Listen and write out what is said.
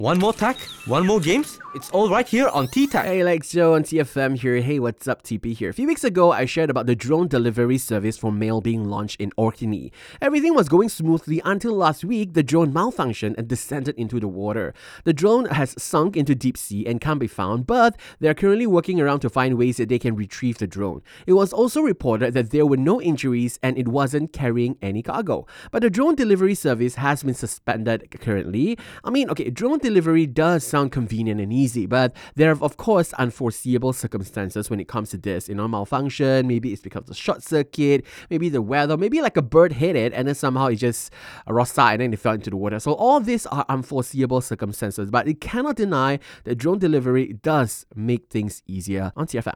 One more tech, one more games. It's all right here on T-Tech. Hey, Lex Joe on TFM here. Hey, what's up, TP here. A few weeks ago, I shared about the drone delivery service for mail being launched in Orkney. Everything was going smoothly until last week, the drone malfunctioned and descended into the water. The drone has sunk into deep sea and can't be found, but they're currently working around to find ways that they can retrieve the drone. It was also reported that there were no injuries and it wasn't carrying any cargo. But the drone delivery service has been suspended currently. Drone delivery does sound convenient and easy, but there are, of course, unforeseeable circumstances when it comes to this. Malfunction, maybe it's because of short circuit, maybe the weather, maybe like a bird hit it and then somehow it just rosta and then it fell into the water. So all these are unforeseeable circumstances, but it cannot deny that drone delivery does make things easier on TFM.